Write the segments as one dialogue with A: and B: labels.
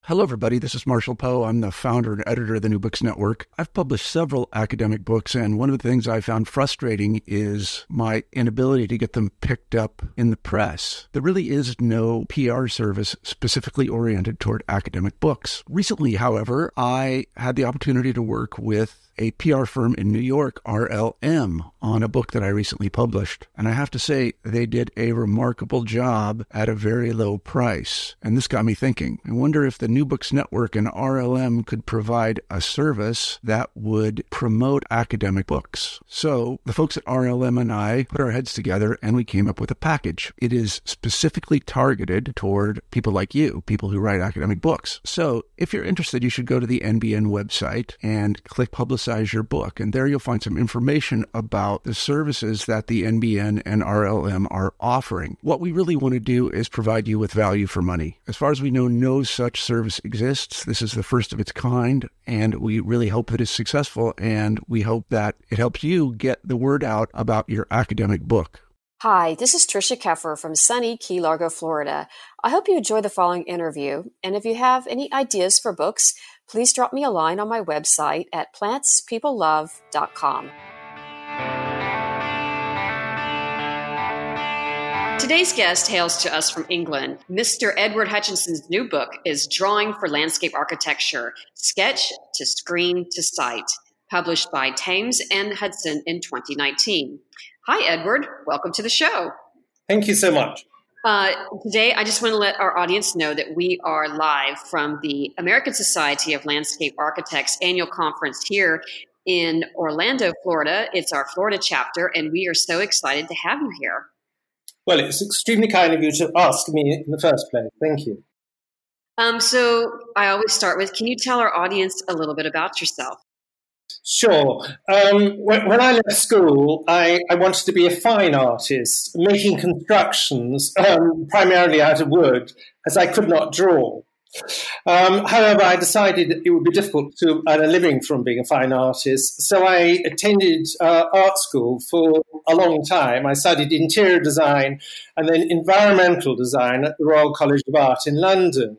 A: Hello, everybody. This is Marshall Poe. I'm the founder and editor of the New Books Network. I've published several academic books, and one of the things I found frustrating is my inability to get them picked up in the press. There really is no PR service specifically oriented toward academic books. Recently, however, I had the opportunity to work with a PR firm in New York, RLM, on a book that I recently published. And I have to say, they did a remarkable job at a very low price. And this got me thinking. I wonder if the New Books Network and RLM could provide a service that would promote academic books. So the folks at RLM and I put our heads together and we came up with a package. It is specifically targeted toward people like you, people who write academic books. So if you're interested, you should go to the NBN website and click Publicize Your Book. And there you'll find some information about the services that the NBN and RLM are offering. What we really want to do is provide you with value for money. As far as we know, no such service exists. This is the first of its kind, and we really hope that it's successful, and we hope that it helps you get the word out about your academic book.
B: Hi, this is Tricia Keffer from sunny Key Largo, Florida. I hope you enjoy the following interview, and if you have any ideas for books, please drop me a line on my website at plantspeoplelove.com. Today's guest hails to us from England. Mr. Edward Hutchinson's new book is Drawing for Landscape Architecture, Sketch to Screen to Sight, published by Thames and Hudson in 2019. Hi, Edward. Welcome to the show.
C: Thank you so much.
B: Today, I just want to let our audience know that we are live from the American Society of Landscape Architects annual conference here in Orlando, Florida. It's our Florida chapter, and we are so excited to have you here.
C: Well, it's extremely kind of you to ask me in the first place. Thank you.
B: So I always start with, can you tell our audience a little bit about yourself?
C: Sure. When I left school, I wanted to be a fine artist, making constructions primarily out of wood, as I could not draw. However, I decided it would be difficult to earn a living from being a fine artist, so I attended art school for a long time. I studied interior design and then environmental design at the Royal College of Art in London.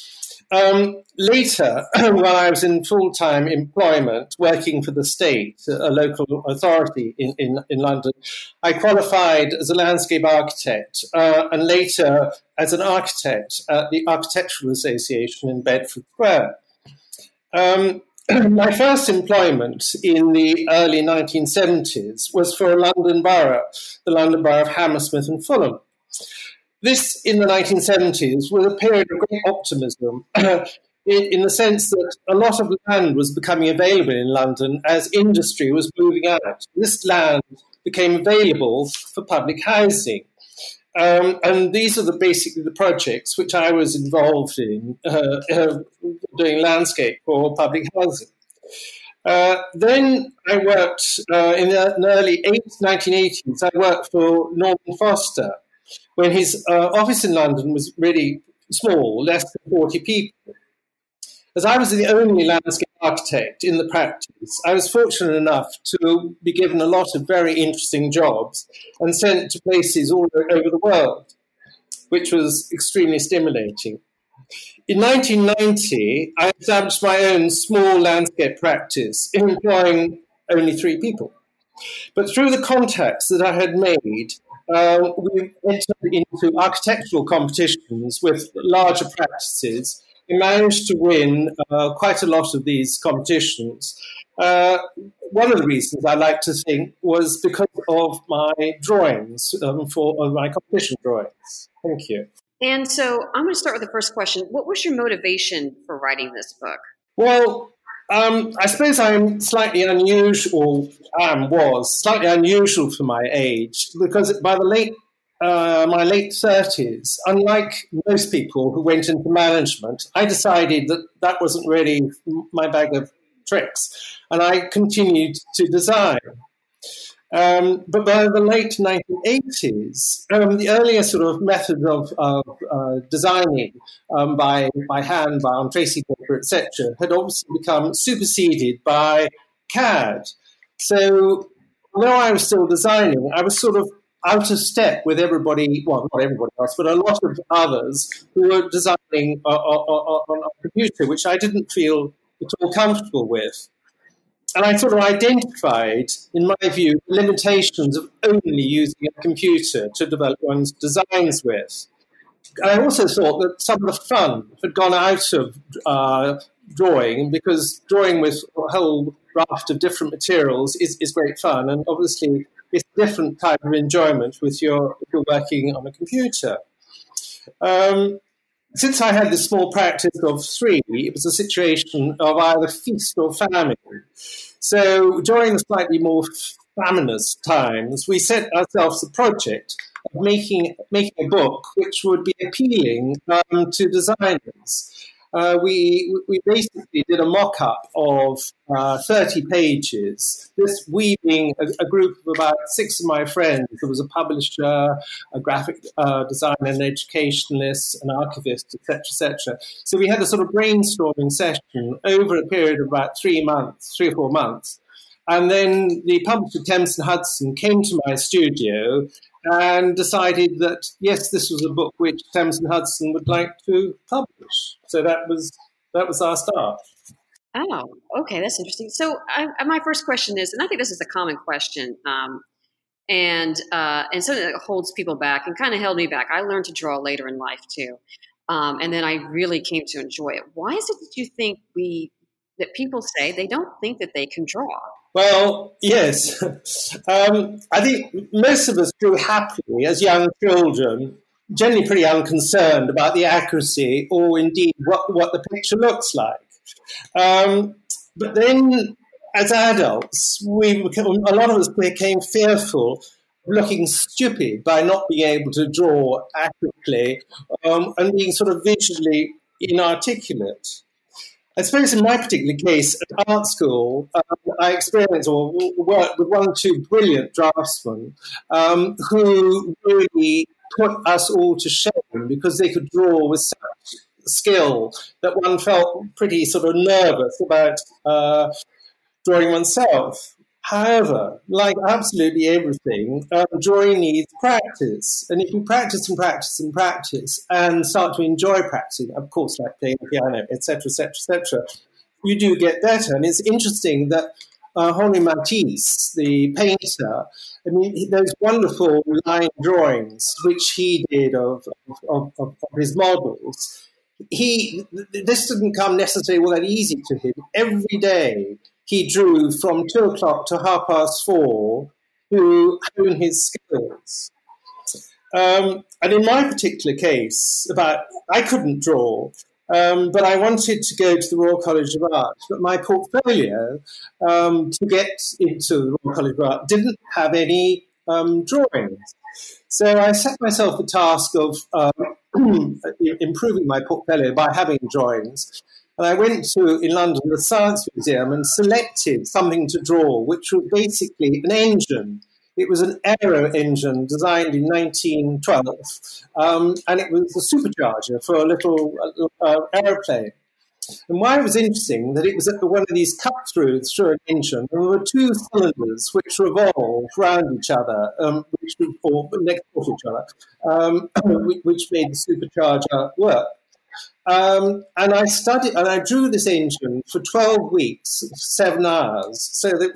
C: Later, while I was in full-time employment working for the state, a local authority in London, I qualified as a landscape architect and later as an architect at the Architectural Association in Bedford Square. My first employment in the early 1970s was for a London borough, the London Borough of Hammersmith and Fulham. This, in the 1970s, was a period of great optimism in the sense that a lot of land was becoming available in London as industry was moving out. This land became available for public housing. And these are basically the projects which I was involved in, doing landscape for public housing. Then I worked in the early 1980s, I worked for Norman Foster, when his office in London was really small, less than 40 people. As I was the only landscape architect in the practice, I was fortunate enough to be given a lot of very interesting jobs and sent to places all over the world, which was extremely stimulating. In 1990, I established my own small landscape practice, employing only 3 people. But through the contacts that I had made, we entered into architectural competitions with larger practices. We managed to win quite a lot of these competitions. One of the reasons I like to think was because of my drawings, for my competition drawings. Thank you.
B: And so I'm going to start with the first question. What was your motivation for writing this book?
C: Well, I suppose I'm slightly unusual, was slightly unusual for my age, because by the my late 30s, unlike most people who went into management, I decided that that wasn't really my bag of tricks, and I continued to design. But by the late 1980s, the earlier sort of method of designing by hand, on tracing paper, etc., had obviously become superseded by CAD. So, although I was still designing, I was sort of out of step with everybody, well, not everybody else, but a lot of others who were designing on a computer, which I didn't feel at all comfortable with. And I sort of identified, in my view, the limitations of only using a computer to develop one's designs with. And I also thought that some of the fun had gone out of drawing, because drawing with a whole raft of different materials is great fun. And obviously, it's a different type of enjoyment if you're working on a computer. Since I had this small practice of 3, it was a situation of either feast or famine. So during the slightly more famineous times, we set ourselves the project of making a book which would be appealing to designers. We basically did a mock-up of 30 pages, this we being a group of about 6 of my friends. There was a publisher, a graphic designer, an educationalist, an archivist, etc., etc. So we had a sort of brainstorming session over a period of about 3 or 4 months. And then the publisher, Thames and Hudson, came to my studio and decided that, yes, this was a book which Thames and Hudson would like to publish. So that was our start.
B: Oh, okay, that's interesting. So my first question is, and I think this is a common question, and something that holds people back and kind of held me back. I learned to draw later in life too, and then I really came to enjoy it. Why is it that you think that people say they don't think that they can draw?
C: Well, yes. I think most of us grew happily as young children, generally pretty unconcerned about the accuracy or indeed what the picture looks like. But then as adults, a lot of us became fearful of looking stupid by not being able to draw accurately and being sort of visually inarticulate. I suppose in my particular case, at art school, I experienced or worked with 1 or 2 brilliant draftsmen who really put us all to shame because they could draw with such skill that one felt pretty sort of nervous about drawing oneself. However, like absolutely everything, drawing needs practice. And if you practice and practice and practice and start to enjoy practicing, of course, like playing the piano, etc., etc., etc., you do get better. And it's interesting that Henri Matisse, the painter, I mean, those wonderful line drawings which he did of his models, this didn't come necessarily all that easy to him. Every day, he drew from 2 o'clock to 4:30 to hone his skills. And in my particular case, I couldn't draw, but I wanted to go to the Royal College of Art. But my portfolio to get into the Royal College of Art didn't have any drawings. So I set myself the task of improving my portfolio by having drawings. And I went to, in London, the Science Museum and selected something to draw, which was basically an engine. It was an aero engine designed in 1912, and it was a supercharger for a little aeroplane. And why it was interesting, that it was one of these cut-throughs through an engine, and there were 2 cylinders which revolved around each other, or next to each other, which made the supercharger work. And I drew this engine for 12 weeks, 7 hours. So it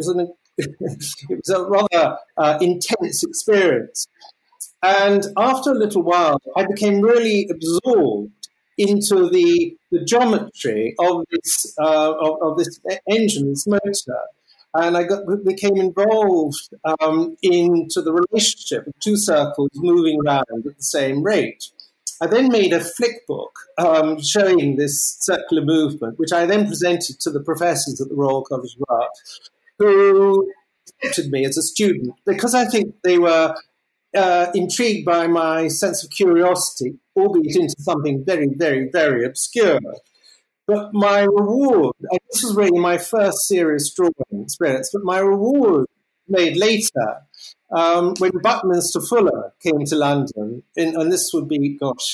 C: was a rather intense experience. And after a little while, I became really absorbed into the geometry of this engine, this motor. And I became involved into the relationship of 2 circles moving around at the same rate. I then made a flick book showing this circular movement, which I then presented to the professors at the Royal College of Art, who accepted me as a student because I think they were intrigued by my sense of curiosity, albeit into something very, very, very obscure. But my reward, and this was really my first serious drawing experience, but my reward made later when Buckminster Fuller came to London, and this would be,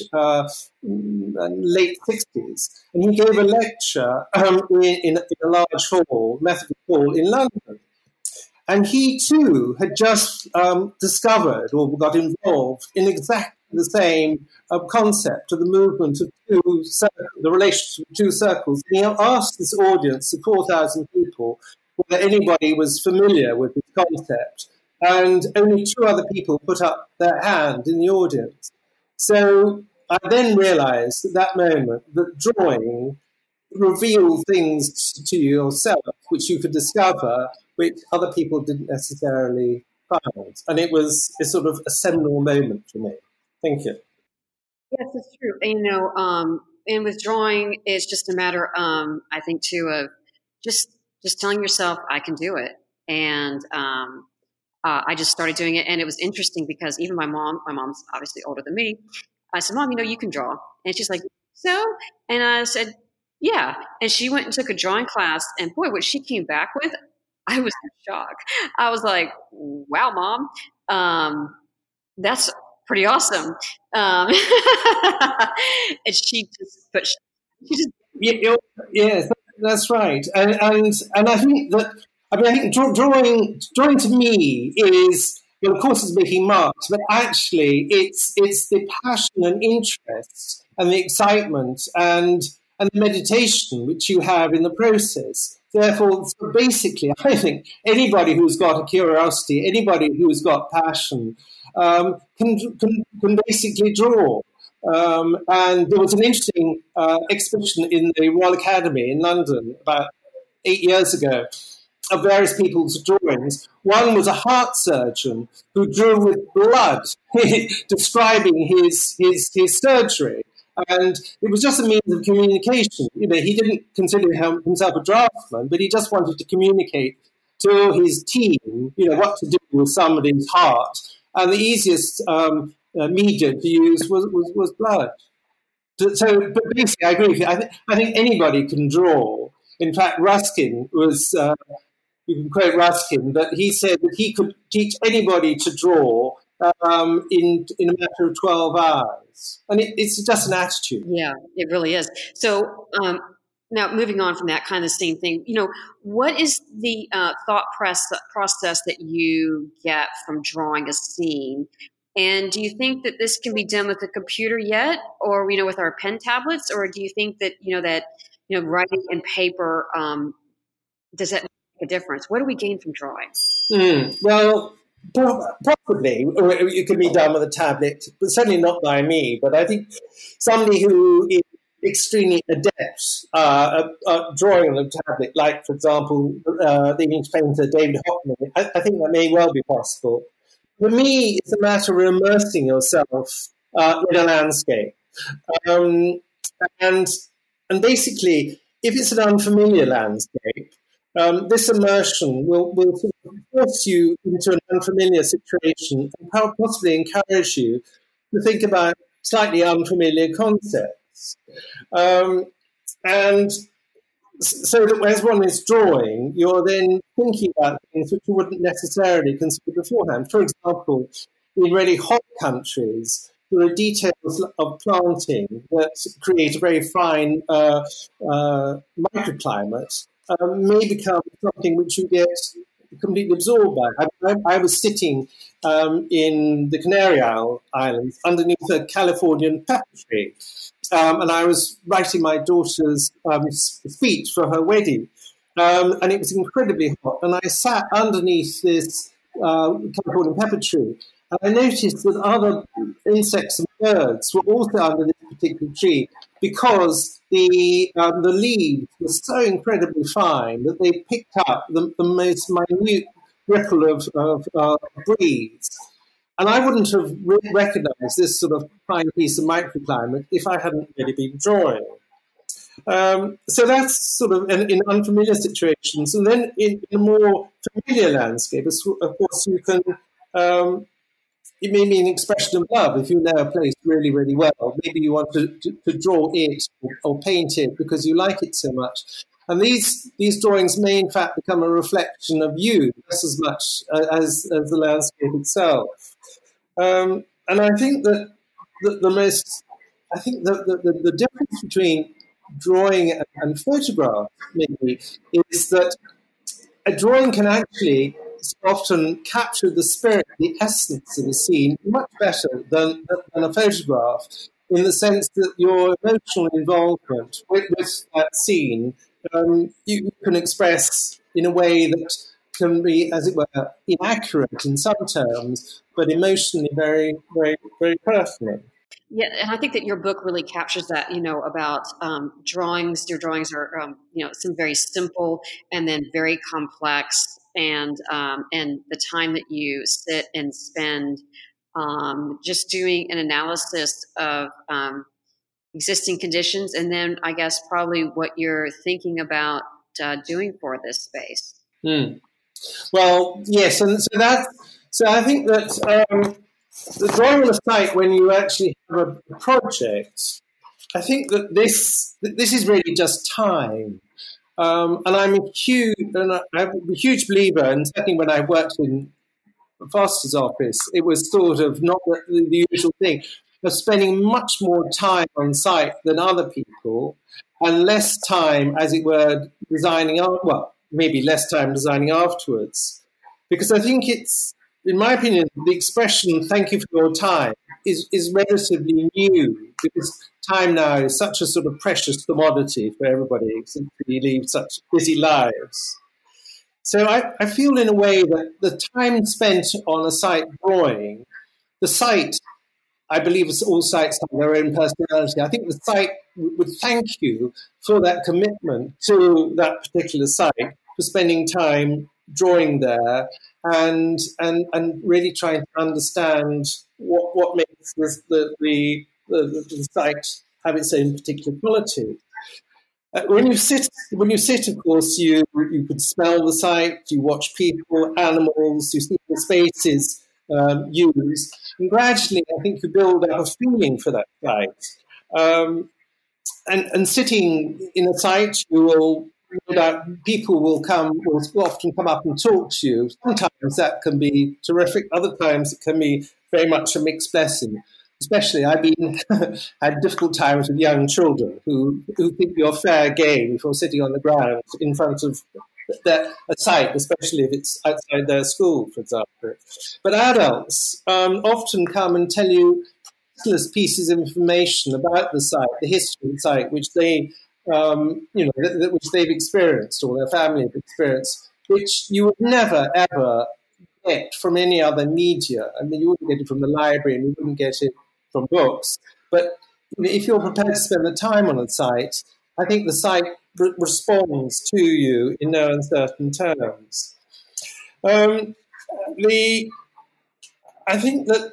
C: late 60s, and he gave a lecture in a large hall, Methodist Hall in London. And he too had just discovered or got involved in exactly the same concept of the movement of the relationship of two circles. And he asked this audience of 4,000 people whether anybody was familiar with this concept. And only 2 other people put up their hand in the audience. So I then realized at that moment that drawing revealed things to yourself which you could discover, which other people didn't necessarily find. And it was a sort of a seminal moment for me. Thank you.
B: Yes, it's true. And with drawing, it's just a matter, I think, too, of just telling yourself, I can do it. And I just started doing it. And it was interesting because even my mom's obviously older than me. I said, Mom, you can draw. And she's like, so? And I said, yeah. And she went and took a drawing class. And boy, what she came back with, I was in shock. I was like, wow, Mom, that's pretty awesome. And she just,
C: yes, that's right. And I think that, I think drawing to me is, of course, it's making marks, but actually it's the passion and interest and the excitement and the meditation which you have in the process. Therefore, basically, I think anybody who's got a curiosity, anybody who's got passion, can basically draw. And there was an interesting exhibition in the Royal Academy in London about 8 years ago of various people's drawings. One was a heart surgeon who drew with blood, describing his surgery. And it was just a means of communication. He didn't consider himself a draftsman, but he just wanted to communicate to his team, what to do with somebody's heart. And the easiest media to use was blood. So, but basically, I agree with you. I think anybody can draw. In fact, Ruskin was, you can quote Ruskin, that he said that he could teach anybody to draw in a matter of 12 hours. And it's just an attitude.
B: Yeah, it really is. So now moving on from that kind of same thing, what is the thought process that you get from drawing a scene? And do you think that this can be done with a computer yet, or with our pen tablets, or do you think that writing in paper does that make a difference? What do we gain from drawing?
C: Well, possibly, or it could be done with a tablet, but certainly not by me. But I think somebody who is extremely adept at drawing on a tablet, like, for example, the English painter David Hockney, I think that may well be possible. For me, it's a matter of immersing yourself in a landscape. And basically, if it's an unfamiliar landscape, this immersion will sort of force you into an unfamiliar situation and possibly encourage you to think about slightly unfamiliar concepts. And so that as one is drawing, you're then thinking about things which you wouldn't necessarily consider beforehand. For example, in really hot countries, there are details of planting that create a very fine microclimate, may become something which you get completely absorbed by. I was sitting in the Canary Islands underneath a Californian pepper tree, and I was writing my daughter's speech for her wedding, and it was incredibly hot. And I sat underneath this Californian pepper tree, and I noticed that other insects and birds were also under this particular tree because the leaves were so incredibly fine that they picked up the most minute ripple of breeze. And I wouldn't have recognized this sort of fine piece of microclimate if I hadn't really been drawing. So that's sort of in unfamiliar situations. And then in a more familiar landscape, of course, you can... it may be an expression of love if you know a place really, really well. Maybe you want to draw it or paint it because you like it so much. And these drawings may, in fact, become a reflection of you just as much as the landscape itself. And I think that the difference between drawing and photograph maybe is that a drawing can actually often capture the spirit, the essence of a scene much better than a photograph, in the sense that your emotional involvement with that scene you can express in a way that can be, as it were, inaccurate in some terms, but emotionally very, very, very personal.
B: Yeah, and I think that your book really captures that, about drawings. Your drawings are, some very simple and then very complex, and the time that you sit and spend just doing an analysis of existing conditions, and then I guess probably what you're thinking about doing for this space.
C: Well, yes, and so I think that the drawing on a site, when you actually have a project, I think that this is really just time. And I'm a huge believer, and certainly when I worked in Foster's office, it was sort of not the usual thing of spending much more time on site than other people, and less time, as it were, designing maybe less time designing afterwards. Because I think it's, in my opinion, the expression "thank you for your time" is relatively new, because time now is such a sort of precious commodity for everybody, since we lead such busy lives. So I feel in a way that the time spent on a site drawing, the site, I believe all sites have their own personality. I think the site would thank you for that commitment to that particular site, for spending time drawing there and really trying to understand what makes the site have its own particular quality. When you sit, of course, you could smell the site, you watch people, animals, you see the spaces used, and gradually, I think you build up a feeling for that site. And sitting in a site, people will often come up and talk to you. Sometimes that can be terrific. Other times it can be very much a mixed blessing. Especially, I've had difficult times with young children who think you're fair game if you're sitting on the ground in front of a site, especially if it's outside their school, for example. But adults often come and tell you priceless pieces of information about the site, the history of the site, which they, which they've experienced or their family have experienced, which you would never ever get from any other media. I mean, you wouldn't get it from the library, and you wouldn't get it from books. But if you're prepared to spend the time on a site, I think the site responds to you in no uncertain terms. I think that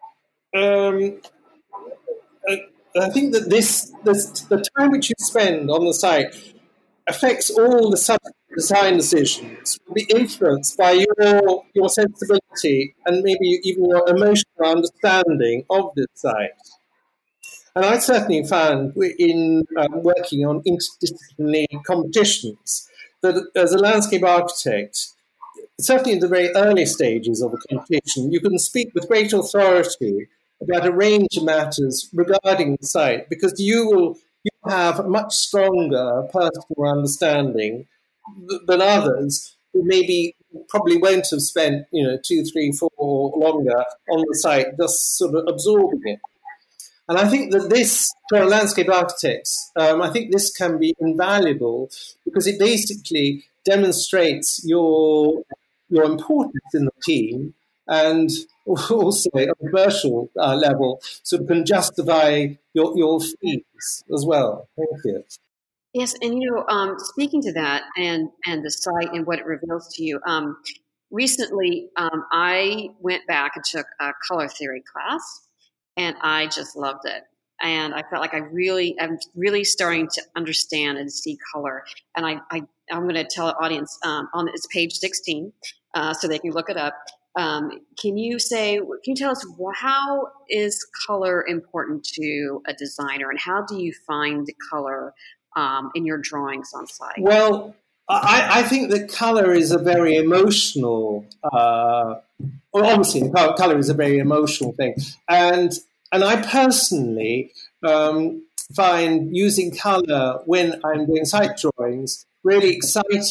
C: the time which you spend on the site affects all the subsequent design decisions, will be influenced by your sensibility and maybe even your emotional understanding of this site. And I certainly found in working on interdisciplinary competitions that as a landscape architect, certainly in the very early stages of a competition, you can speak with great authority about a range of matters regarding the site, because you have a much stronger personal understanding than others who probably won't have spent 2, 3, 4 or longer on the site just sort of absorbing it. And I think that this, for landscape architects, I think this can be invaluable, because it basically demonstrates your importance in the team, and also at a commercial level, sort of can justify your fees as well. Thank you.
B: Yes, and speaking to that and the site and what it reveals to you, recently I went back and took a color theory class, and I just loved it. And I felt like I'm really starting to understand and see color. And I'm going to tell the audience it's page 16, so they can look it up. Can you tell us how is color important to a designer, and how do you find color in your drawings on site?
C: Well, I think that color is a very emotional. Obviously, color is a very emotional thing, and I personally find using color when I'm doing site drawings really exciting,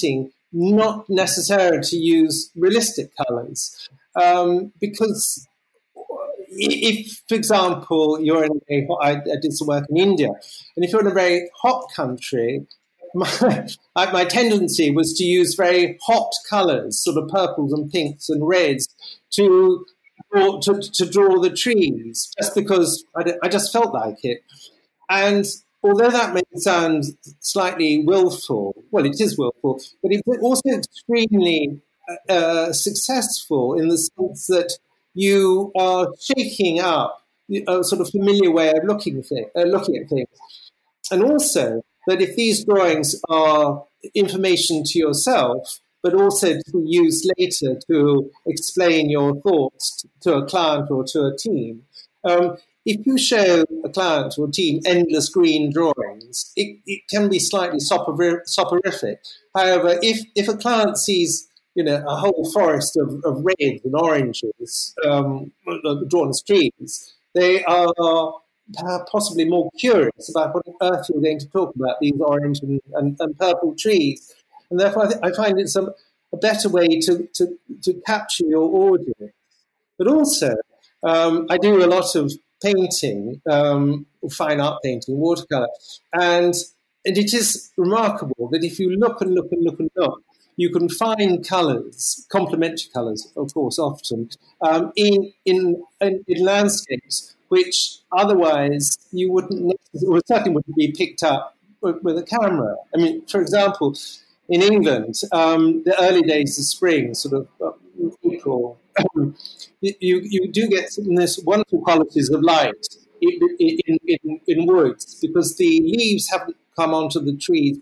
C: not necessary to use realistic colours, because if, for example, you're in a hot, I did some work in India, and if you're in a very hot country, my tendency was to use very hot colours, sort of purples and pinks and reds, to draw the trees, just because I just felt like it. And although that may sound slightly willful, well, it is willful, but it's also extremely successful in the sense that you are shaking up a sort of familiar way of looking at things. And also that if these drawings are information to yourself, but also to be used later to explain your thoughts to a client or to a team, if you show a client or a team endless green drawings, it can be slightly soporific. However, if a client sees a whole forest of reds and oranges drawn as trees, they are possibly more curious about what on earth you're going to talk about, these orange and purple trees. And therefore, I find it's a better way to capture your audience. But also, I do a lot of painting, fine art painting, watercolour, and it is remarkable that if you look and look and look and look, you can find colours, complementary colours, of course, often, in landscapes which otherwise you certainly wouldn't be picked up with a camera. I mean, for example, in England, the early days of spring, sort of April, you do get this wonderful qualities of light in woods, because the leaves haven't come onto the trees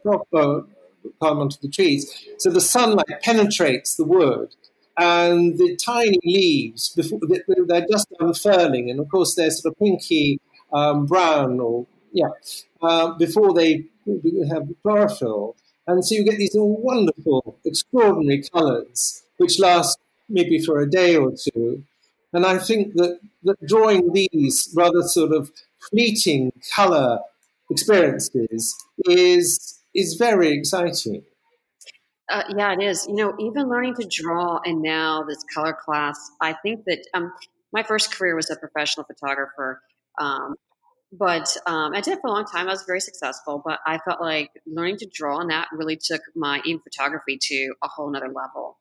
C: so the sunlight penetrates the wood, and the tiny leaves, they're just unfurling, and of course they're sort of pinky brown, before they have chlorophyll. And so you get these wonderful, extraordinary colours, which last maybe for a day or two. And I think that drawing these rather sort of fleeting colour experiences is very exciting.
B: Yeah, it is. Even learning to draw and now this color class, I think that my first career was a professional photographer. But I did it for a long time. I was very successful, but I felt like learning to draw, and that really took my even photography to a whole nother level.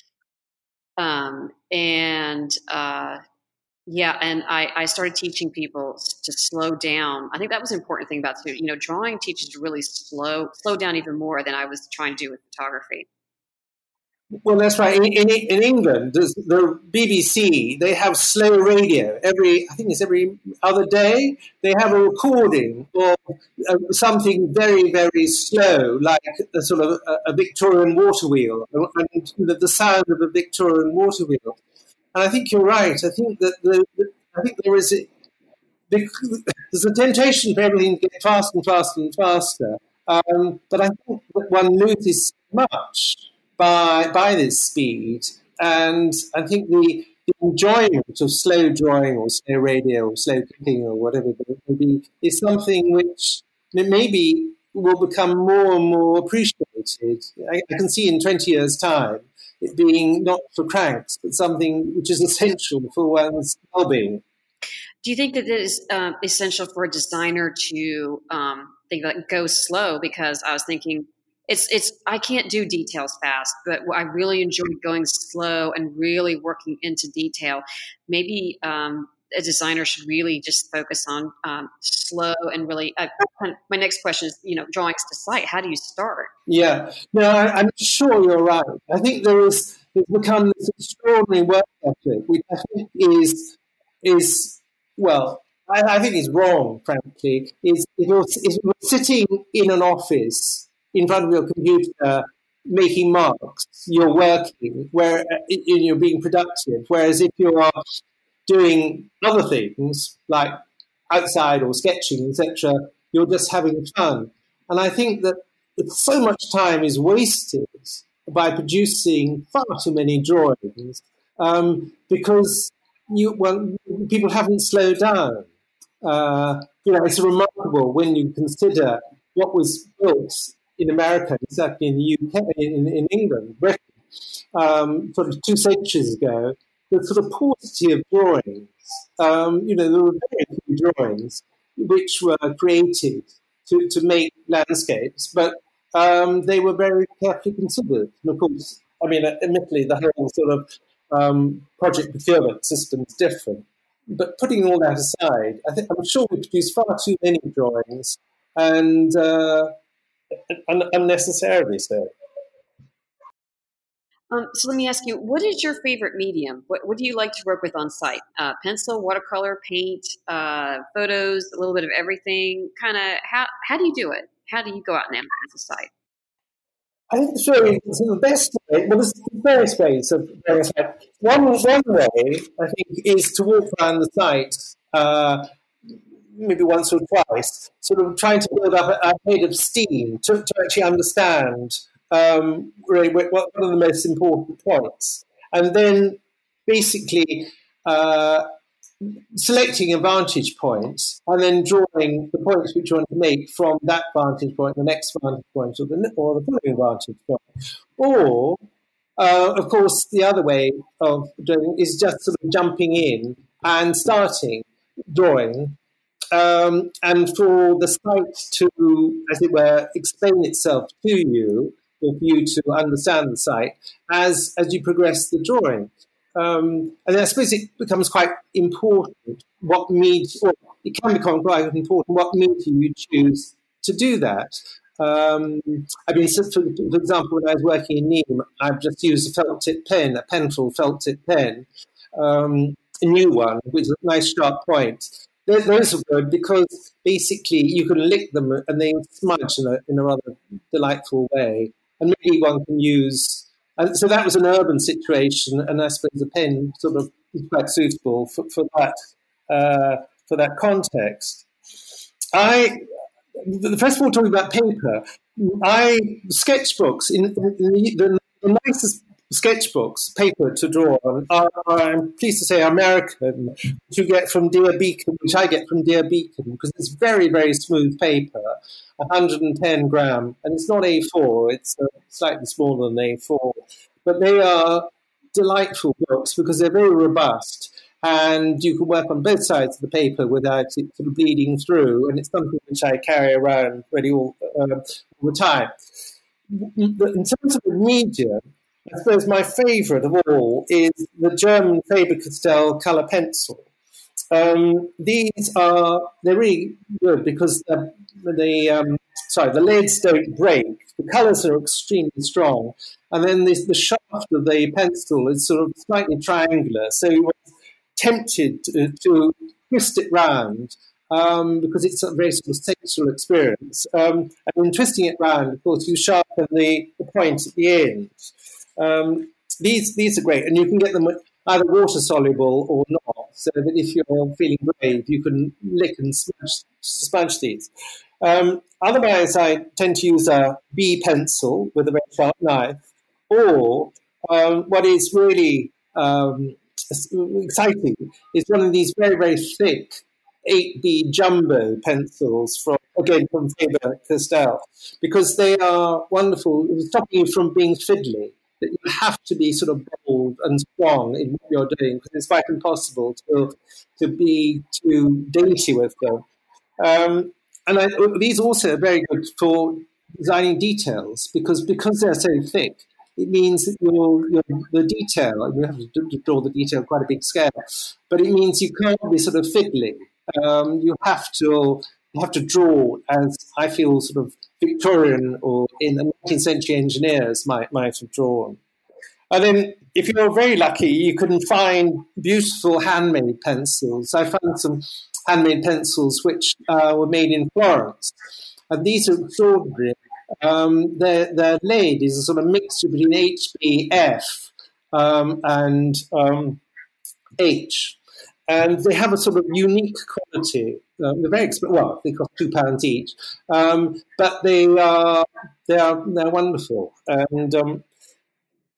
B: And I started teaching people to slow down. I think that was an important thing about it too. Drawing teaches you to really slow down even more than I was trying to do with photography.
C: Well, that's right. In England, the BBC, they have slow radio. I think it's every other day, they have a recording of something very, very slow, like a sort of a Victorian water wheel, and the sound of a Victorian water wheel. And I think you're right. I think that there's a temptation for everything to get faster and faster and faster. But I think that one loses so much by this speed, and I think the enjoyment of slow drawing or slow radio or slow cooking or whatever it may be is something which maybe will become more and more appreciated. I can see in 20 years' time it being not for cranks, but something which is essential for one's well-being.
B: Do you think that it is essential for a designer to think that go slow? Because I was thinking, I can't do details fast, but I really enjoy going slow and really working into detail. Maybe a designer should really just focus on slow and really. My next question is, drawings to sight. How do you start?
C: Yeah, no, I'm sure you're right. I think there's become this extraordinary work ethic, which I think is well, I think is wrong. Frankly, if you're sitting in an office in front of your computer making marks, you're working, you're being productive. Whereas if you are doing other things like outside or sketching, etc., you're just having fun. And I think that so much time is wasted by producing far too many drawings because people haven't slowed down. It's remarkable when you consider what was built in America, exactly in the UK, in England, Britain, sort of 2 centuries ago, the sort of paucity of drawings. There were very few drawings which were created to make landscapes, but they were very carefully considered. And of course, admittedly, the whole sort of project procurement system is different. But putting all that aside, I'm sure we produce far too many drawings, and unnecessarily so.
B: So let me ask you, what is your favorite medium? What do you like to work with on site? Pencil, watercolor, paint, photos, a little bit of everything? Kind of, how do you do it? How do you go out and analyze a site?
C: I think the best way, well, there's various ways of various ways. One way, I think, is to walk around the site maybe once or twice, sort of trying to build up a head of steam to actually understand really what are the most important points. And then basically selecting a vantage point and then drawing the points which you want to make from that vantage point, the next vantage point, or the following vantage point. Or, of course, the other way of doing it is just sort of jumping in and starting drawing, and for the site to, as it were, explain itself to you, for you to understand the site as you progress the drawing. And I suppose it becomes quite important what medium you choose to do that. For example, when I was working in Nîmes, I've just used a felt tip pen, a Pentel felt tip pen, a new one, with a nice sharp point. Those are good because basically you can lick them and they smudge in a rather delightful way. And maybe one can use... And so that was an urban situation, and I suppose the pen sort of is quite suitable for that context. First of all, talking about paper, sketchbooks in the nicest sketchbooks, paper to draw on, are, I'm pleased to say, American, which you get from Dear Beacon, which I get from Dear Beacon, because it's very, very smooth paper, 110 gram, and it's not A4, it's slightly smaller than A4. But they are delightful books because they're very robust, and you can work on both sides of the paper without it sort of bleeding through, and it's something which I carry around really all the time. In terms of the medium, I suppose my favourite of all is the German Faber-Castell colour pencil. They're really good because the leads don't break. The colours are extremely strong, and then the shaft of the pencil is sort of slightly triangular. So you were tempted to twist it round because it's a very sort of sexual experience. And in twisting it round, of course, you sharpen the point at the end. These are great, and you can get them either water soluble or not, so that if you're feeling brave, you can lick and smudge these. Otherwise, I tend to use a B pencil with a very sharp knife, or what is really exciting is one of these very, very thick 8B jumbo pencils from Faber-Castell, because they are wonderful, stopping you from being fiddly. That you have to be sort of bold and strong in what you're doing, because it's quite impossible to be too dainty with them. These also are very good for designing details, because they're so thick. It means that the detail, and you have to draw the detail quite a big scale, but it means you can't be sort of fiddly. You have to draw as I feel sort of Victorian or in the 19th century engineers might have drawn. And then if you're very lucky, you can find beautiful handmade pencils. I found some handmade pencils which were made in Florence. And these are extraordinary. Their lead is a sort of mixture between HBF and H. And they have a sort of unique quality. They're very expensive. Well, they cost £2 each, but they're wonderful. And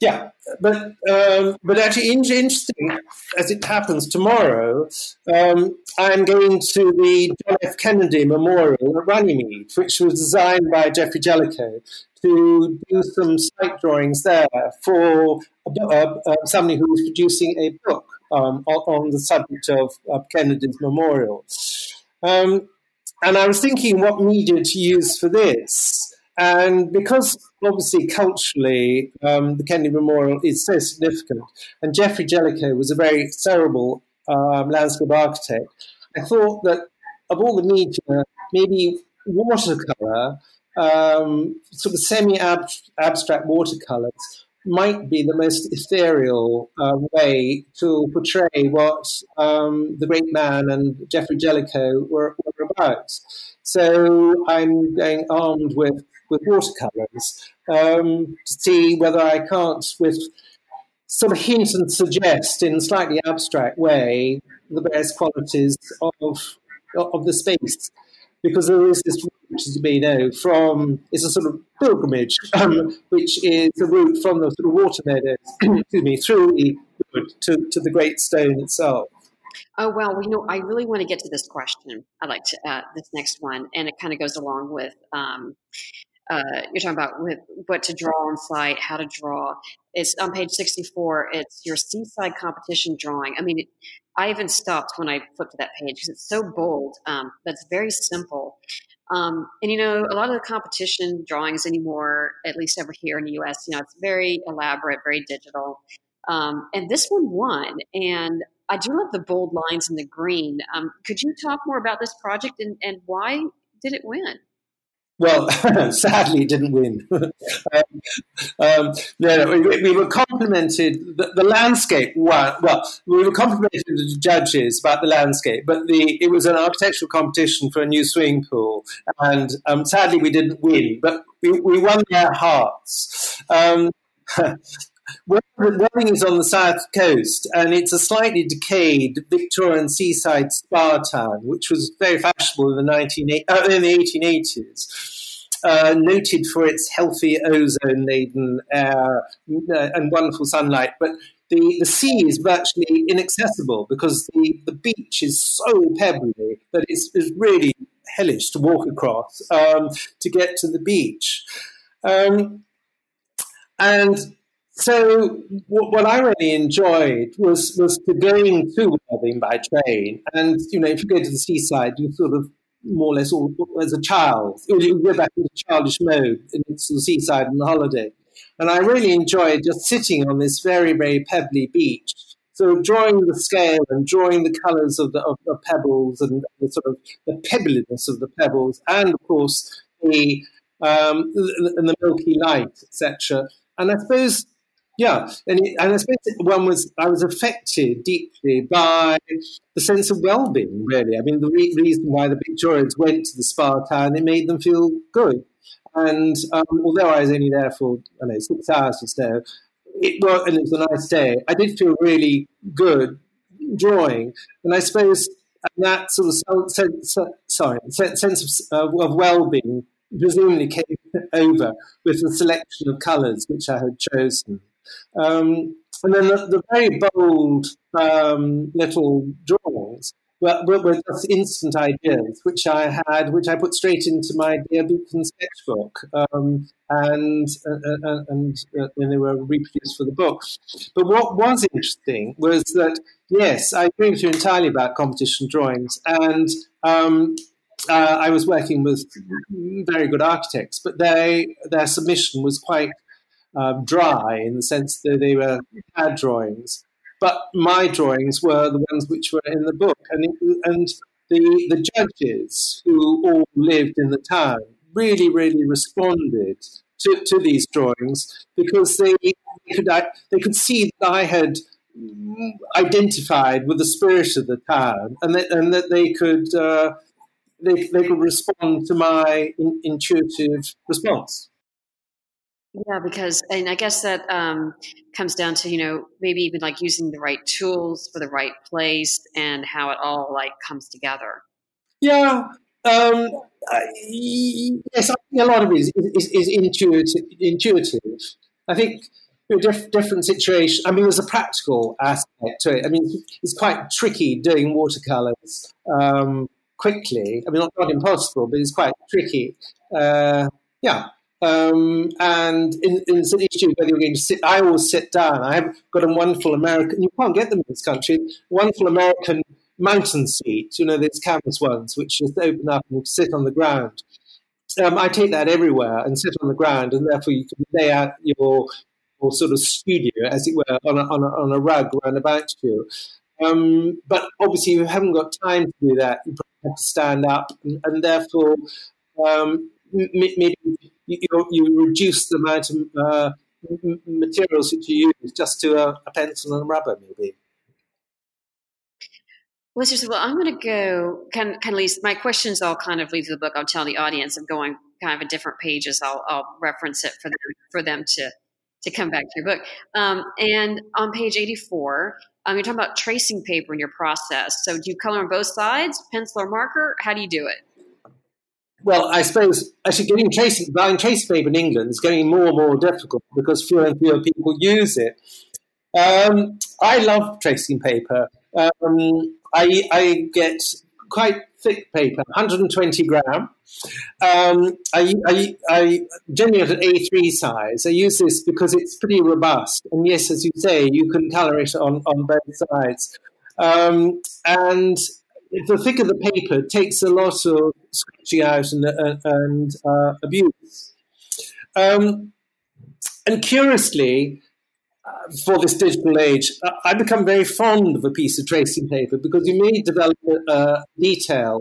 C: Yeah, but actually, interesting as it happens, tomorrow I'm going to the John F. Kennedy Memorial at Runnymede, which was designed by Geoffrey Jellicoe, to do some site drawings there for somebody who was producing a book on the subject of Kennedy's memorial. And I was thinking what media to use for this. And because obviously culturally the Kennedy Memorial is so significant, and Geoffrey Jellicoe was a very cerebral landscape architect, I thought that of all the media, maybe watercolour, sort of semi-abstract watercolours, might be the most ethereal way to portray what the great man and Geoffrey Jellicoe were about. So I'm going armed with watercolours to see whether I can't, with sort of hint and suggest in a slightly abstract way, the various qualities of the space. Because there is this route, as you may know, it's a sort of pilgrimage, which is a route from the sort of water meadows, through the wood to the great stone itself.
B: Oh, well, I really want to get to this question. I'd like to, this next one, and it kind of goes along with, you're talking about with what to draw on site, how to draw. It's on page 64. It's your seaside competition drawing. I mean, I even stopped when I flipped to that page because it's so bold. That's very simple. And, a lot of the competition drawings anymore, at least over here in the U.S., it's very elaborate, very digital. And this one won. And I do love the bold lines in the green. Could you talk more about this project and why did it win?
C: Well, sadly, it didn't win. We were complimented. The landscape won. Well, we were complimented the judges about the landscape, but it was an architectural competition for a new swimming pool, and sadly, we didn't win. But we won their hearts. Welling is on the south coast, and it's a slightly decayed Victorian seaside spa town, which was very fashionable in the 1880s. Noted for its healthy ozone-laden air and wonderful sunlight, but the sea is virtually inaccessible because the beach is so pebbly that it's really hellish to walk across to get to the beach. And so what I really enjoyed was to going to Worthing by train. And, if you go to the seaside, you sort of more or less as a child, you go back into childish mode into the seaside on holiday. And I really enjoyed just sitting on this very, very pebbly beach. So drawing the scale and drawing the colours of the pebbles and the sort of the pebbliness of the pebbles, and of course the milky light, etc. And I suppose, I suppose I was affected deeply by the sense of well-being, really. I mean, the reason why the Victorians went to the spa town, it made them feel good. And although I was only there for, 6 hours or so, and it was a nice day, I did feel really good drawing. And I suppose that sort of sense of well-being presumably came over with the selection of colours which I had chosen. And then the very bold little drawings were just instant ideas, which I put straight into my Dear Beacon sketchbook, and they were reproduced for the book. But what was interesting was that, yes, I agree with you entirely about competition drawings, and I was working with very good architects, but their submission was quite dry in the sense that they were CAD drawings. But my drawings were the ones which were in the book, and the judges who all lived in the town really, really responded to these drawings because they could see that I had identified with the spirit of the town, and that they could respond to my intuitive response.
B: Yeah, and I guess that comes down to, maybe even like using the right tools for the right place and how it all comes together.
C: Yeah. Yes, I think a lot of it is intuitive. I think different situation. I mean, there's a practical aspect to it. I mean, it's quite tricky doing watercolors quickly. I mean, not impossible, but it's quite tricky. Yeah. And in St. Eastcheap, whether you're going to sit, I always sit down. I have got a wonderful American, you can't get them in this country, wonderful American mountain seat, these canvas ones, which just open up and sit on the ground. I take that everywhere and sit on the ground, and therefore you can lay out your sort of studio, as it were, on a rug around about you. But obviously you haven't got time to do that. You probably have to stand up, and therefore maybe you reduce the amount of materials that you use just to a pencil and rubber, maybe.
B: Well, I'm going to go kind of least my questions all kind of leave the book. I'll tell the audience I'm going kind of at different pages. I'll reference it for them to come back to your book. And on page 84, you're talking about tracing paper in your process. So do you color on both sides, pencil or marker? How do you do it?
C: Well, I suppose actually buying tracing paper in England is getting more and more difficult because fewer and fewer people use it. I love tracing paper. I get quite thick paper, 120 gram. I generally at an A3 size. I use this because it's pretty robust. And yes, as you say, you can colour it on both sides. And the thicker the paper, it takes a lot of scratching out and abuse. And curiously, for this digital age, I become very fond of a piece of tracing paper because you may develop a detail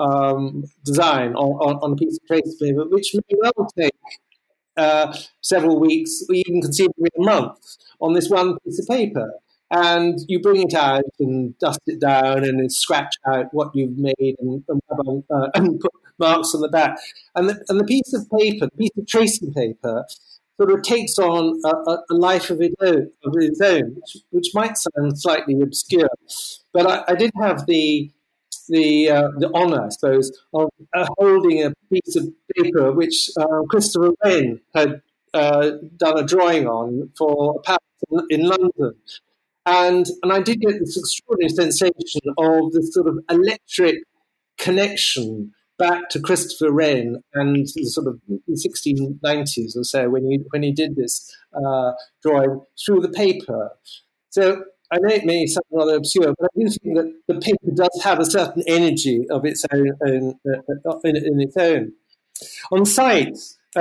C: design on a piece of tracing paper, which may well take several weeks or even conceivably a month on this one piece of paper. And you bring it out and dust it down and then scratch out what you've made and put marks on the back. And the piece of paper, the piece of tracing paper, sort of takes on a life of its own, which might sound slightly obscure. But I did have the honour, I suppose, of holding a piece of paper which Christopher Wren had done a drawing on for a palace in London. And I did get this extraordinary sensation of this sort of electric connection back to Christopher Wren and the sort of 1690s or so when he did this drawing through the paper. So I know it may sound rather obscure, but I do think that the paper does have a certain energy of its own in its own. On site,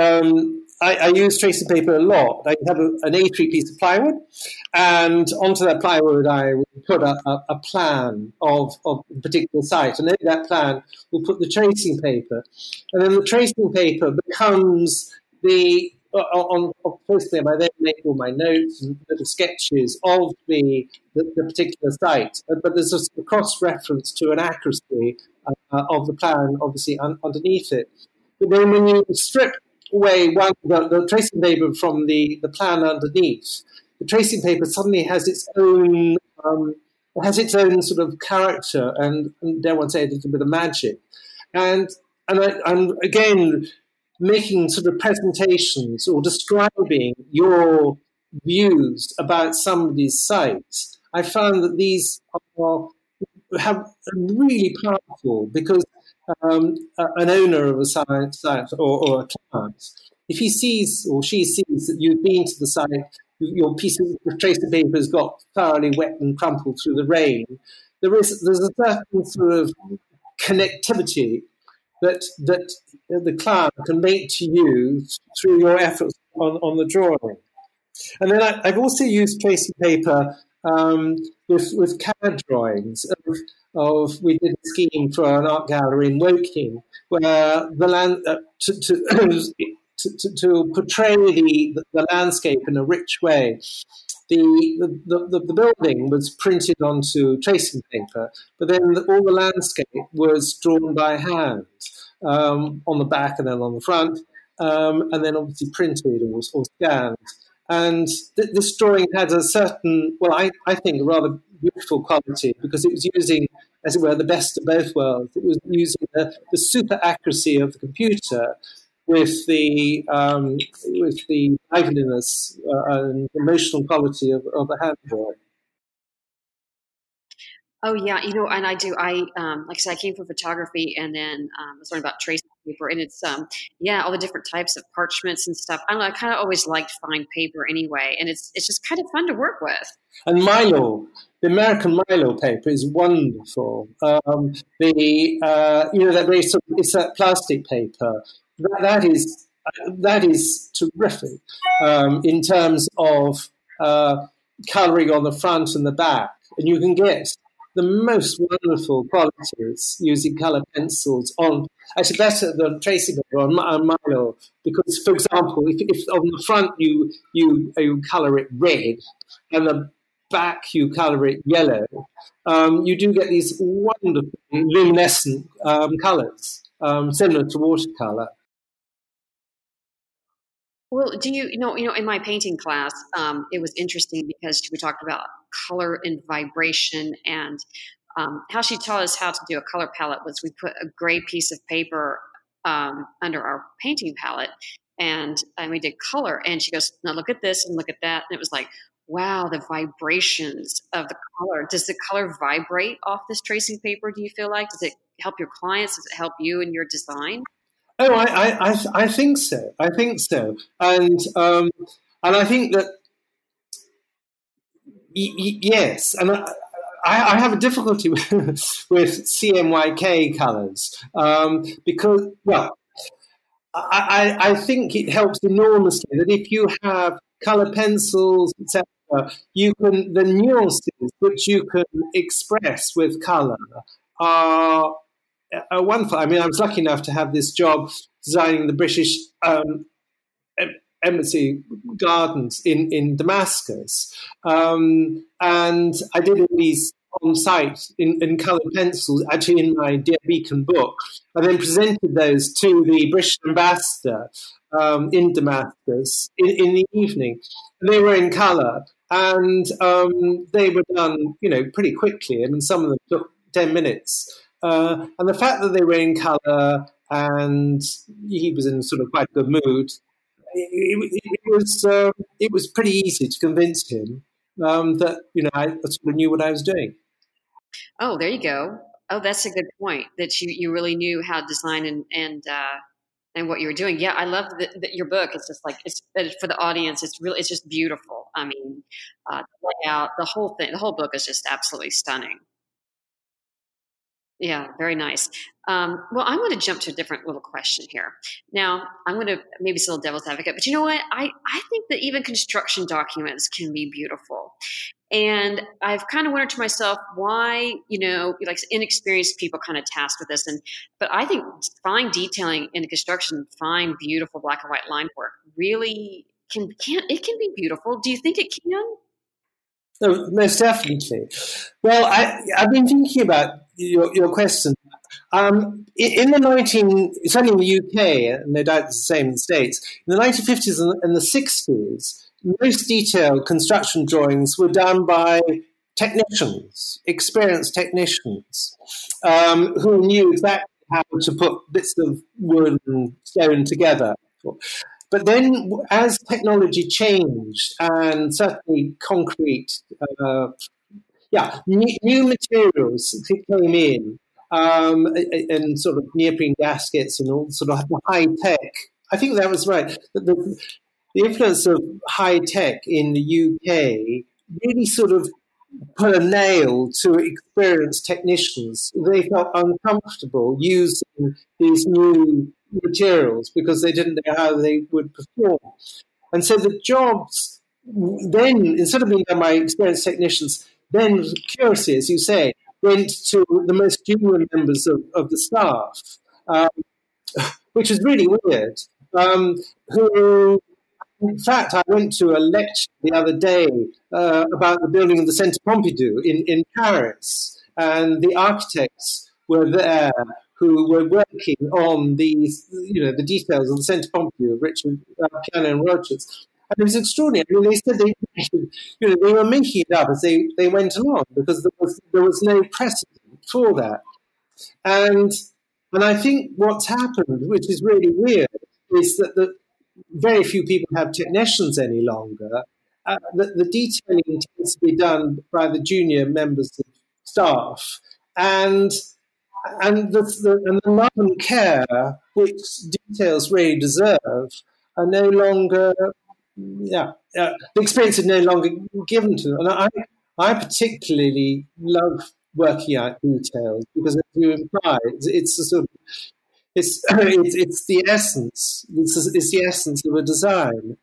C: I use tracing paper a lot. I have an A3 piece of plywood, and onto that plywood I will put a plan of a particular site, and in that plan we'll put the tracing paper, and then the tracing paper becomes firstly, I then make all my notes and little sketches of the particular site, but there's a cross-reference to an accuracy of the plan, obviously, underneath it. But then when you strip away the tracing paper from the plan underneath, the tracing paper suddenly has its own sort of character and dare one say, a little bit of magic. And I'm again making sort of presentations or describing your views about somebody's sites. I found that these have really powerful because an owner of a site or a client, if he sees or she sees that you've been to the site, your piece of tracing paper has got thoroughly wet and crumpled through the rain, there's a certain sort of connectivity that the client can make to you through your efforts on the drawing. And then I've also used tracing paper with CAD drawings we did a scheme for an art gallery in Woking where the land to portray the landscape in a rich way. The building was printed onto tracing paper, but then all the landscape was drawn by hand on the back and then on the front, and then obviously printed or scanned. And this drawing had a certain, well, I think a rather beautiful quality because it was using, as it were, the best of both worlds. It was using the super accuracy of the computer with the liveliness and emotional quality of a hand drawing.
B: Oh yeah, and I do. Like I said, I came from photography, and then I was learning about tracing paper, and it's yeah, all the different types of parchments and stuff. I don't know. I kind of always liked fine paper anyway, and it's just kind of fun to work with.
C: And Milo, the American Milo paper is wonderful. That very sort of, it's that plastic paper that is terrific in terms of colouring on the front and the back, and you can get the most wonderful qualities using colour pencils on, actually better than tracing paper on Milo, because, for example, if on the front you colour it red and the back you colour it yellow, you do get these wonderful luminescent colours, similar to watercolour.
B: Well, do you know in my painting class, it was interesting because we talked about color and vibration, and how she taught us how to do a color palette was we put a gray piece of paper under our painting palette, and we did color, and she goes, "Now look at this and look at that," and it was like, wow, the vibrations of the color. Does the color vibrate off this tracing paper, do you feel like? Does it help your clients? Does it help you in your design?
C: Oh, I think so. I think so, and I think that yes, and I have a difficulty with CMYK colours because, well, I think it helps enormously that if you have colour pencils, etc., the nuances which you can express with colour are wonderful. I mean, I was lucky enough to have this job designing the British Embassy Gardens in Damascus, and I did all these on site in coloured pencils, actually in my Dear Beacon book. I then presented those to the British ambassador in Damascus in the evening. They were in colour, and they were done, pretty quickly. I mean, some of them took 10 minutes. And the fact that they were in colour and he was in sort of quite a good mood, it was pretty easy to convince him that I sort of knew what I was doing.
B: Oh, there you go. Oh, that's a good point. That you really knew how to design and what you were doing. Yeah, I love that your book. It's just like it's for the audience. It's just beautiful. I mean, the layout, the whole thing, the whole book is just absolutely stunning. Yeah, very nice. Well, I'm going to jump to a different little question here. Now, I'm going to maybe it's a little devil's advocate, but you know what? I think that even construction documents can be beautiful. And I've kind of wondered to myself why, like inexperienced people kind of tasked with this. But I think fine detailing in construction, fine, beautiful black and white line work really can be beautiful. Do you think it can?
C: No, most definitely. Well, I've been thinking about your question. In certainly in the UK, and no doubt it's the same in the States, in the 1950s and the 60s, most detailed construction drawings were done by technicians, experienced technicians, who knew exactly how to put bits of wood and stone together. But then, as technology changed, and certainly concrete, new materials came in, and sort of neoprene gaskets and all sort of high tech. I think that was right. The influence of high tech in the UK really sort of put a nail to experienced technicians. They felt uncomfortable using these new materials because they didn't know how they would perform. And so the jobs then, instead of being done by experienced technicians, then, curiously, as you say, went to the most junior members of the staff, which was really weird, who, in fact, I went to a lecture the other day about the building of the Centre Pompidou in Paris, and the architects were there who were working on these, the details of the Centre Pompidou of Richard Piano and Roches. And it was extraordinary. I mean, they said they were making it up as they went along because there was no precedent for that. And I think what's happened, which is really weird, is that very few people have technicians any longer. The detailing tends to be done by the junior members of staff, and the love and care which details really deserve are no longer, the experience is no longer given to them. And I particularly love working out details because, as you imply, it's a sort of it's the essence. It's the essence of a design,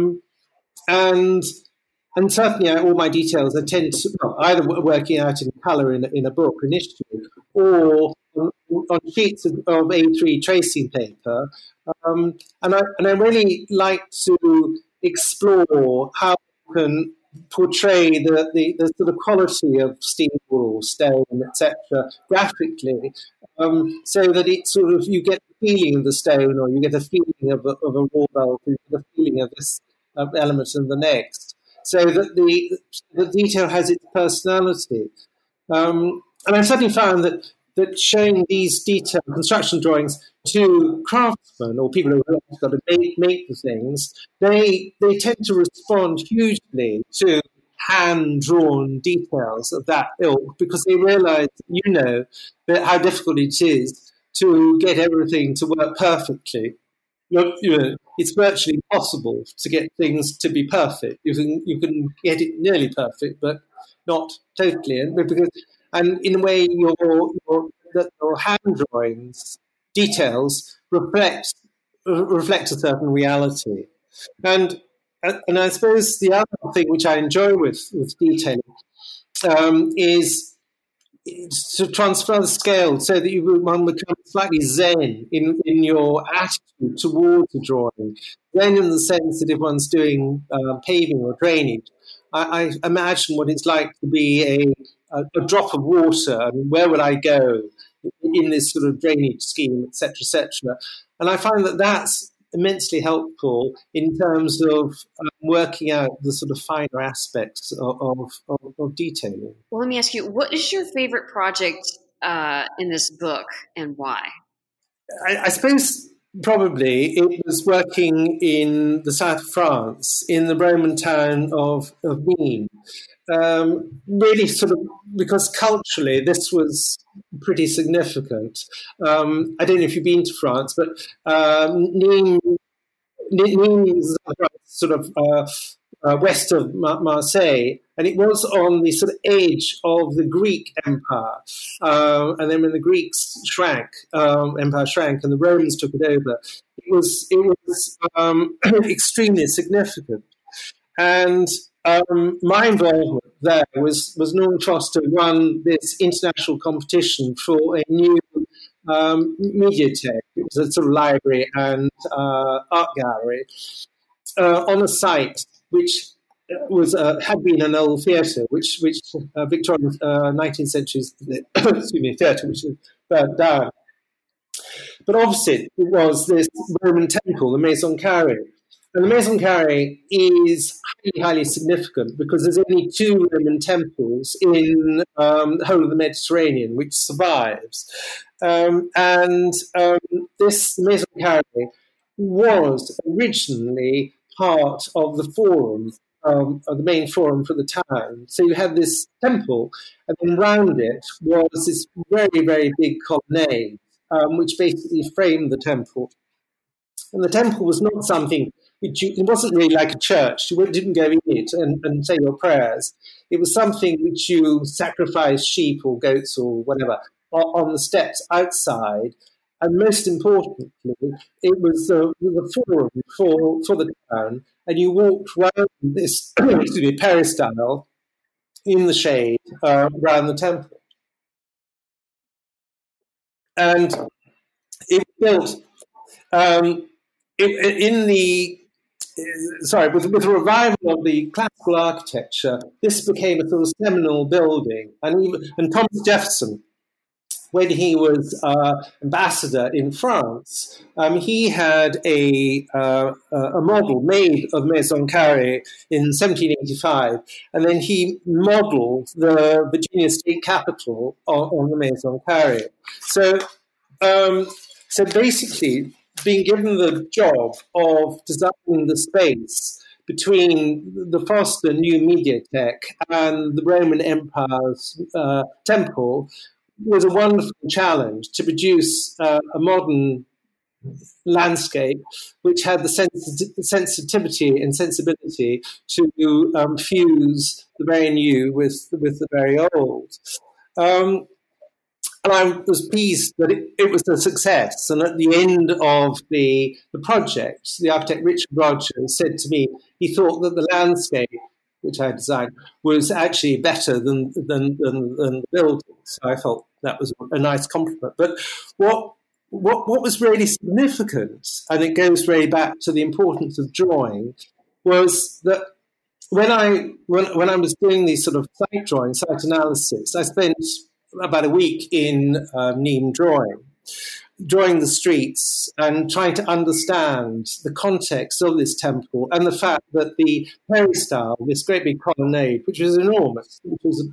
C: and certainly all my details I tend to either working out in colour in a book initially, or on sheets of A3 tracing paper, and I really like to explore how you can portray the sort of quality of steel or stone, etc., graphically, so that it sort of you get the feeling of the stone, or you get the feeling of a raw belt, you get the feeling of this element and the next, so that the detail has its personality. And I've certainly found that showing these detailed construction drawings to craftsmen or people who have got to make the things, they tend to respond hugely to hand-drawn details of that ilk, because they realise, how difficult it is to get everything to work perfectly. It's virtually impossible to get things to be perfect. You can get it nearly perfect, but not totally. And in a way, your hand drawings details reflect a certain reality. And I suppose the other thing which I enjoy with detailing is to transfer the scale, so that one becomes slightly zen in your attitude towards the drawing. Zen in the sense that if one's doing paving or drainage, I imagine what it's like to be a drop of water. I mean, where would I go in this sort of drainage scheme, etc., etc.? And I find that that's immensely helpful in terms of working out the sort of finer aspects of detailing.
B: Well, let me ask you, what is your favorite project in this book, and why?
C: I suppose probably it was working in the south of France, in the Roman town of Nîmes. Really sort of because culturally this was pretty significant. I don't know if you've been to France, but Nîmes is sort of west of Marseille, and it was on the sort of edge of the Greek Empire. And then when the Greeks Empire shrank, and the Romans took it over, it was extremely significant. And my involvement there was Norman Foster run this international competition for a new mediathèque. It was a sort of library and art gallery on a site which had been an old theatre, which Victorian 19th century theatre, which was burned down. But opposite it was this Roman temple, the Maison Carrée. And the Maison Carrée is highly, highly significant because there's only 2 Roman temples in the whole of the Mediterranean which survives. This Maison Carrée was originally part of the forum, of the main forum for the town. So you had this temple, and then round it was this very, very big colonnade, which basically framed the temple. And the temple was not something it wasn't really like a church. You didn't go in it and say your prayers. It was something which you sacrificed sheep or goats or whatever on the steps outside. And most importantly, it was the forum for the town. And you walked round this peristyle in the shade around the temple. And it was built with the revival of the classical architecture, this became a sort of seminal building. And Thomas Jefferson, when he was ambassador in France, he had a model made of Maison Carrée in 1785, and then he modelled the Virginia State Capitol on the Maison Carrée. So basically, been given the job of designing the space between the Foster New Mediathek and the Roman Empire's temple was a wonderful challenge to produce a modern landscape which had the sensitivity and sensibility to fuse the very new with the very old. And I was pleased that it was a success. And at the end of the project, the architect Richard Rogers said to me he thought that the landscape, which I designed, was actually better than the building. So I felt that was a nice compliment. But what was really significant, and it goes really back to the importance of drawing, was that when I was doing these sort of site drawing, site analysis, I spent about a week in Nîmes drawing the streets and trying to understand the context of this temple and the fact that the peristyle, this great big colonnade, which was enormous, which was,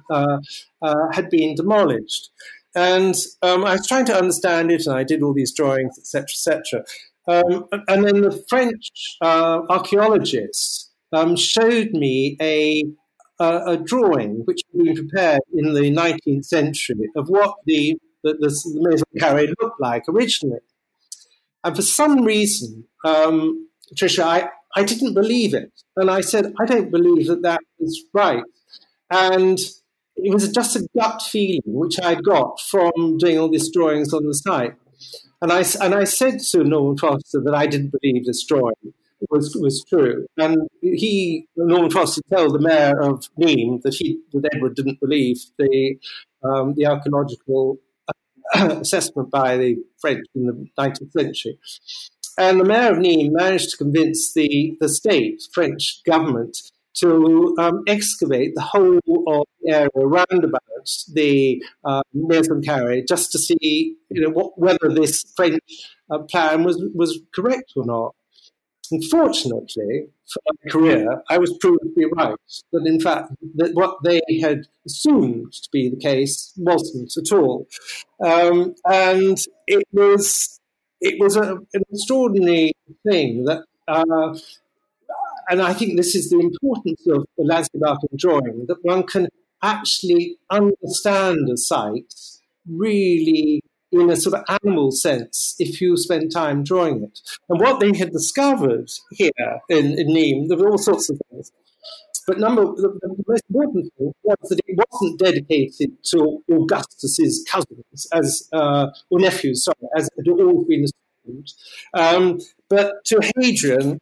C: had been demolished. And I was trying to understand it, and I did all these drawings, etc., etc. And then the French archaeologists showed me a drawing which had been prepared in the 19th century of what the Maison Carrée looked like originally. And for some reason, Tricia, I didn't believe it. And I said, I don't believe that is right. And it was just a gut feeling which I got from doing all these drawings on the site. And I said to Norman Foster that I didn't believe this drawing was true. And Norman Foster, told the mayor of Nîmes that Edward didn't believe the archaeological assessment by the French in the 19th century. And the mayor of Nîmes managed to convince the state, French government, to excavate the whole of the area round about the Maison Carrée just to see whether this French plan was correct or not. Unfortunately, for my career, I was proved to be right, that in fact that what they had assumed to be the case wasn't at all. And it was an extraordinary thing that, and I think this is the importance of the landscape art and drawing, that one can actually understand a site really in a sort of animal sense if you spend time drawing it. And what they had discovered here in Nîmes, there were all sorts of things. But the most important thing was that it wasn't dedicated to Augustus's cousins, or nephews, as had always been assumed, but to Hadrian,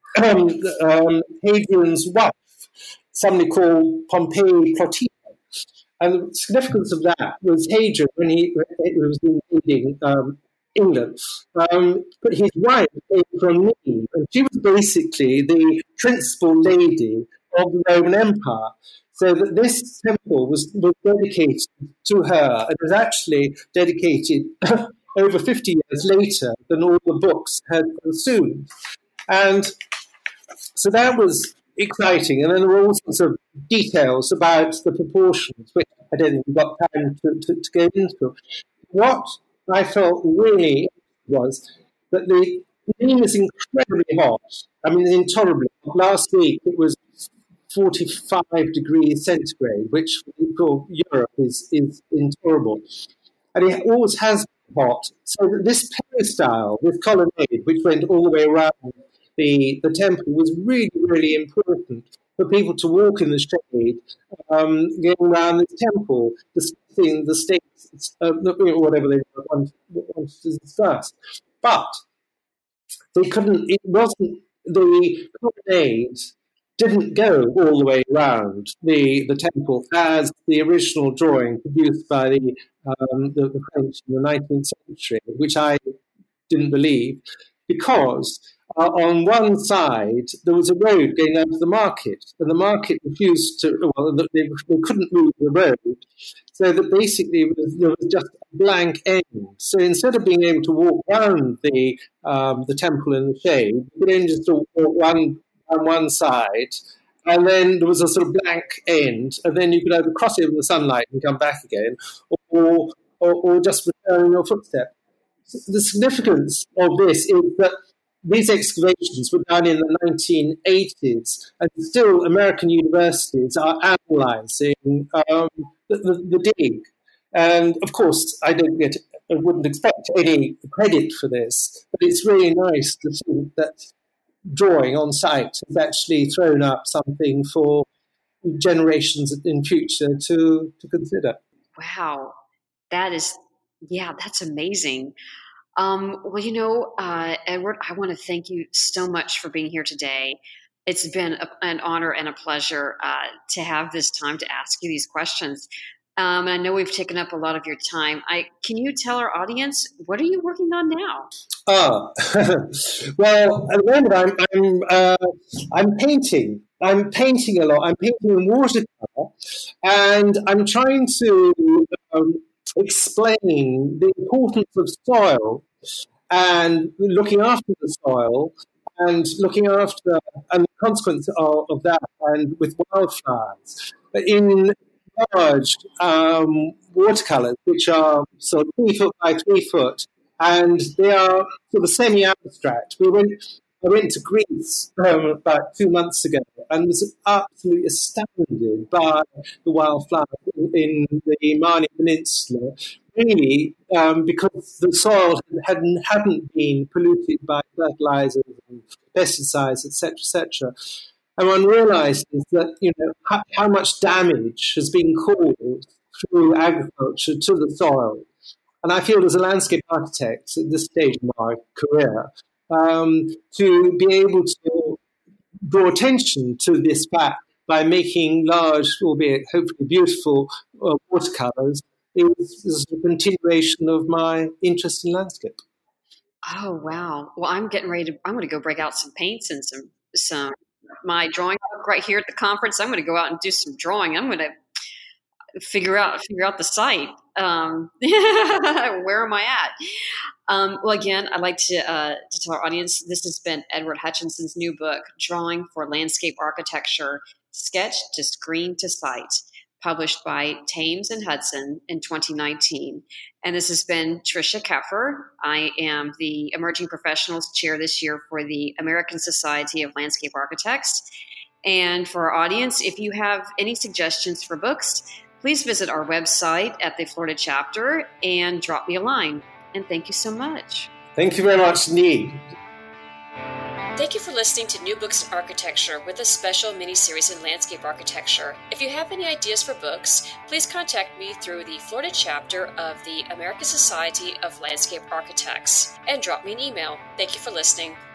C: Hadrian's wife, somebody called Pompey Plotina. And the significance of that was Hadrian, when he was invading England, but his wife came from Nîmes, and she was basically the principal lady of the Roman Empire. So that this temple was dedicated to her. It was actually dedicated over 50 years later than all the books had assumed. And so that was exciting. And then there were all sorts of details about the proportions, which I don't think we've got time to go into. What I felt really was that the Nîmes is incredibly hot. I mean, intolerably. Last week it was 45 degrees centigrade, which for Europe is intolerable. And it always has been hot. So this peristyle, this colonnade, which went all the way around the temple, was really, really important for people to walk in the shade, going around this temple, discussing the states, whatever they wanted to discuss. But they couldn't, it wasn't, the colonnade didn't go all the way around the temple as the original drawing produced by the French in the 19th century, which I didn't believe, because on one side there was a road going down to the market, and the market refused to, they couldn't move the road, so that basically there was just a blank end. So instead of being able to walk around the temple in the shade, you could only just walk on one side, and then there was a sort of blank end, and then you could either cross over the sunlight and come back again, or just return in your footstep. the significance of this is that these excavations were done in the 1980s, and still American universities are analysing the dig. And of course, I wouldn't expect any credit for this, but it's really nice to see that drawing on site has actually thrown up something for generations in future to consider.
B: Wow, that's amazing. Edward, I want to thank you so much for being here today. It's been an honor and a pleasure to have this time to ask you these questions. I know we've taken up a lot of your time. Can you tell our audience, what are you working on now?
C: Well, at the moment I'm painting. I'm painting a lot. I'm painting in watercolor, and I'm trying to explain the importance of soil and looking after the soil and and the consequence of that, and with wildflowers in large watercolors, which are sort of 3 foot by 3 foot, and they are sort of semi-abstract. I went to Greece about 2 months ago and was absolutely astounded by the wildflowers in the Mani Peninsula, really because the soil hadn't been polluted by fertilizers and pesticides, etc., etc. And one realizes that, how much damage has been caused through agriculture to the soil. And I feel as a landscape architect at this stage of my career, to be able to draw attention to this fact by making large, albeit hopefully beautiful, watercolors is a continuation of my interest in landscape.
B: Oh, wow. Well, I'm going to go break out some paints and some my drawing book right here at the conference. I'm going to go out and do some drawing. I'm going to figure out the site. Where am I at? Well, again, I'd like to tell our audience this has been Edward Hutchinson's new book, Drawing for Landscape Architecture, Sketch to Screen to Site, published by Thames and Hudson in 2019. And this has been Tricia Keffer. I am the Emerging Professionals Chair this year for the American Society of Landscape Architects. And for our audience, if you have any suggestions for books, please visit our website at the Florida chapter and drop me a line. And thank you so much.
C: Thank you very much, Need.
B: Thank you for listening to New Books in Architecture with a special mini-series in landscape architecture. If you have any ideas for books, please contact me through the Florida chapter of the American Society of Landscape Architects and drop me an email. Thank you for listening.